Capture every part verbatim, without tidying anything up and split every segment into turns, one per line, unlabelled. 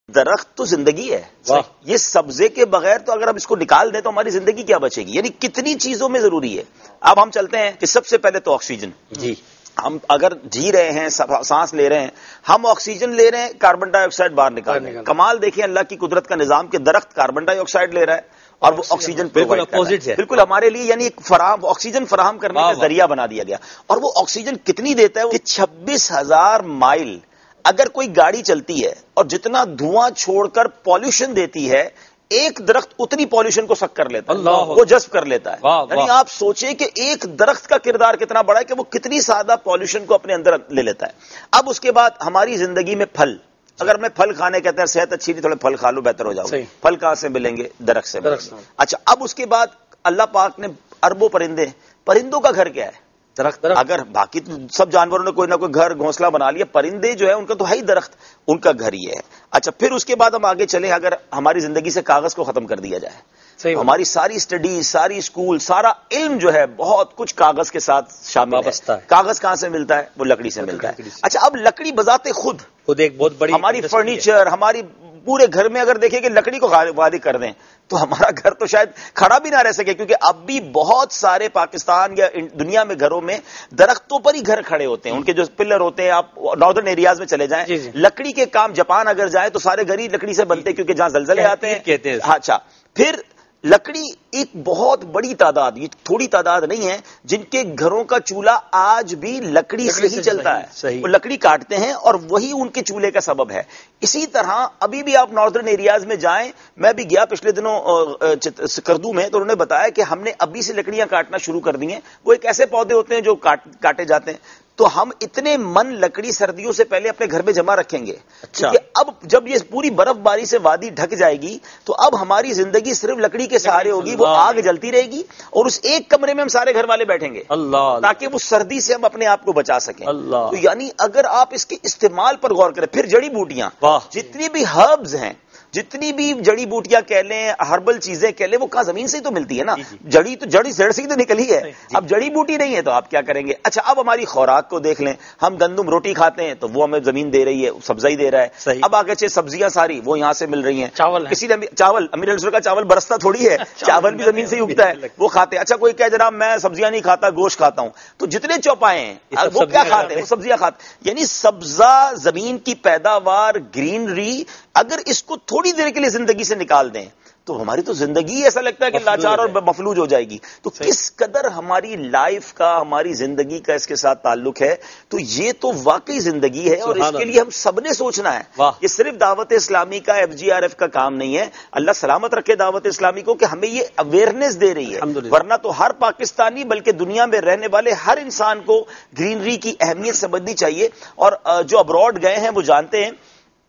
درخت تو زندگی ہے. یہ سبزے کے بغیر تو اگر ہم اس کو نکال دیں تو ہماری زندگی کیا بچے گی؟ یعنی کتنی چیزوں میں ضروری ہے. اب ہم چلتے ہیں کہ سب سے پہلے تو آکسیجن. جی ہم اگر جی رہے ہیں سانس لے رہے ہیں, ہم آکسیجن لے رہے ہیں, کاربن ڈائی آکسائڈ باہر نکال رہے ہیں. کمال دیکھیں اللہ کی قدرت کا نظام کہ درخت کاربن ڈائی آکسائڈ لے رہا ہے اور وہ آکسیجن بالکل اپوزٹ ہے. بالکل ہمارے لیے یعنی ایک فراہم آکسیجن فراہم کرنے کا ذریعہ بنا دیا گیا. اور وہ آکسیجن کتنی دیتا ہے کہ چھبیس ہزار مائل اگر کوئی گاڑی چلتی ہے اور جتنا دھواں چھوڑ کر پالوشن دیتی ہے, ایک درخت اتنی پالوشن کو سک کر لیتا ہے, وہ جذب کر لیتا ہے. یعنی آپ سوچیں کہ ایک درخت کا کردار کتنا بڑا ہے کہ وہ کتنی سادہ پالوشن کو اپنے اندر لے لیتا ہے. اب اس کے بعد ہماری زندگی میں پھل, اگر میں پھل کھانے کہتے ہیں صحت اچھی نہیں, تھوڑے پھل کھا لو بہتر ہو جاؤ. پھل کہاں سے ملیں گے؟ درخت سے ملیں گے. اچھا اب اس کے بعد اللہ پاک نے اربوں پرندے, پرندوں کا گھر کیا ہے؟ درخت. اگر باقی سب جانوروں نے کوئی نہ کوئی گھر گھونسلہ بنا لیا, پرندے جو ہے ان کا تو ہے ہی درخت, ان کا گھر یہ ہے. اچھا پھر اس کے بعد ہم آگے چلیں, اگر ہماری زندگی سے کاغذ کو ختم کر دیا جائے, ہماری ساری اسٹڈی, ساری اسکول, سارا علم جو ہے بہت کچھ کاغذ کے ساتھ شامل ہے. کاغذ کہاں سے ملتا ہے؟ وہ لکڑی سے ملتا ہے. اچھا اب لکڑی بذات خود خود ایک بہت بڑی ہماری فرنیچر, ہماری پورے گھر میں اگر دیکھیں کہ لکڑی کو وادی کر دیں تو ہمارا گھر تو شاید کھڑا بھی نہ رہ سکے, کیونکہ اب بھی بہت سارے پاکستان یا دنیا میں گھروں میں درختوں پر ہی گھر کھڑے ہوتے ہیں. ان کے جو پلر ہوتے ہیں, آپ ناردرن ایریاز میں چلے جائیں, لکڑی کے کام, جاپان اگر جائیں تو سارے گھر ہی لکڑی سے بنتے ہیں, کیونکہ جہاں زلزلے آتے ہیں. اچھا پھر لکڑی ایک بہت بڑی تعداد, یہ تھوڑی تعداد نہیں ہے, جن کے گھروں کا چولہا آج بھی لکڑی سے ہی چلتا ہے. وہ لکڑی کاٹتے ہیں اور وہی ان کے چولہے کا سبب ہے. اسی طرح ابھی بھی آپ ناردرن ایریاز میں جائیں, میں بھی گیا پچھلے دنوں سکردو میں, تو انہوں نے بتایا کہ ہم نے ابھی سے لکڑیاں کاٹنا شروع کر دی ہیں. وہ ایک ایسے پودے ہوتے ہیں جو کاٹے جاتے ہیں, تو ہم اتنے من لکڑی سردیوں سے پہلے اپنے گھر میں جمع رکھیں گے. اچھا اب جب یہ پوری برف باری سے وادی ڈھک جائے گی تو اب ہماری زندگی صرف لکڑی کے سہارے ہوگی. وہ آگ جلتی رہے گی اور اس ایک کمرے میں ہم سارے گھر والے بیٹھیں گے, اللہ, تاکہ وہ سردی سے ہم اپنے آپ کو بچا سکیں. اللہ. تو یعنی اگر آپ اس کے استعمال پر غور کریں, پھر جڑی بوٹیاں, جتنی بھی ہربز ہیں, جتنی بھی جڑی بوٹیاں کہہ لیں, ہربل چیزیں کہہ لیں, وہ کہاں زمین سے ہی تو ملتی ہے نا. جڑی تو جڑی جڑ سے ہی تو نکلی ہے. اب جڑی بوٹی نہیں ہے تو آپ کیا کریں گے؟ اچھا اب ہماری خوراک کو دیکھ لیں, ہم گندم روٹی کھاتے ہیں تو وہ ہمیں زمین دے رہی ہے, سبزہ ہی دے رہا ہے. اب آگے چھ سبزیاں ساری وہ یہاں سے مل رہی ہیں. چاول کسی نے چاول, امیر السر کا چاول برستا تھوڑی ہے, چاول بھی زمین سے ہی اگتا ہے, وہ کھاتے ہیں. اچھا کوئی کہ جناب میں سبزیاں نہیں کھاتا, گوشت کھاتا ہوں, تو جتنے چوپائے ہیں وہ کیا کھاتے ہیں؟ وہ سبزیاں کھاتے ہیں. یعنی سبزہ, زمین کی پیداوار, گرینری, اگر اس کو تھوڑی دیر کے لیے زندگی سے نکال دیں تو ہماری تو زندگی ایسا لگتا ہے کہ لاچار اور مفلوج ہو جائے گی. تو کس قدر ہماری لائف کا, ہماری زندگی کا اس کے ساتھ تعلق ہے. تو یہ تو واقعی زندگی ہے اور اس کے لیے ہم سب نے سوچنا ہے. یہ صرف دعوت اسلامی کا, ایف جی آر ایف کا کام نہیں ہے. اللہ سلامت رکھے دعوت اسلامی کو کہ ہمیں یہ اویئرنیس دے رہی ہے, ورنہ تو ہر پاکستانی بلکہ دنیا میں رہنے والے ہر انسان کو گرینری کی اہمیت سمجھنی چاہیے. اور جو ابراڈ گئے ہیں وہ جانتے ہیں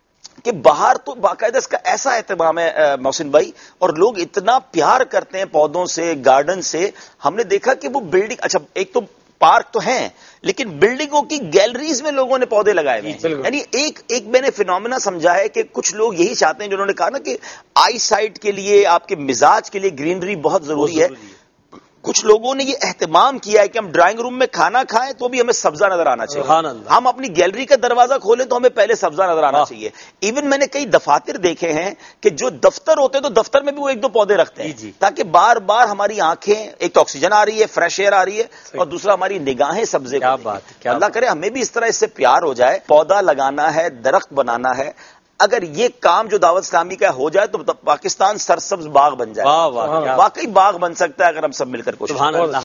کہ باہر تو باقاعدہ اس کا ایسا اہتمام ہے محسن بھائی, اور لوگ اتنا پیار کرتے ہیں پودوں سے, گارڈن سے. ہم نے دیکھا کہ وہ بلڈنگ, اچھا ایک تو پارک تو ہیں لیکن بلڈنگوں کی گیلریز میں لوگوں نے پودے لگائے ہوئے ہیں. یعنی ایک ایک میں نے فینومینا سمجھا ہے کہ کچھ لوگ یہی چاہتے ہیں, جنہوں نے کہا نا کہ آئی سائٹ کے لیے, آپ کے مزاج کے لیے گرینری بہت ضروری ہے. کچھ لوگوں نے یہ اہتمام کیا ہے کہ ہم ڈرائنگ روم میں کھانا کھائیں تو بھی ہمیں سبزہ نظر آنا چاہیے. ہم اپنی گیلری کا دروازہ کھولیں تو ہمیں پہلے سبزہ نظر آنا چاہیے. ایون میں نے کئی دفاتر دیکھے ہیں کہ جو دفتر ہوتے ہیں تو دفتر میں بھی وہ ایک دو پودے رکھتے ہیں, تاکہ بار بار ہماری آنکھیں, ایک تو آکسیجن آ رہی ہے, فریش ایئر آ رہی ہے, اور دوسرا ہماری نگاہیں سبزے کو. اللہ کرے ہمیں بھی اس طرح اس سے پیار ہو جائے. پودا لگانا ہے, درخت بنانا ہے. اگر یہ کام جو دعوت اسلامی کا ہو جائے تو پاکستان سرسبز باغ بن جائے. واقعی باغ بن سکتا ہے اگر ہم سب مل کر کوشش کریں.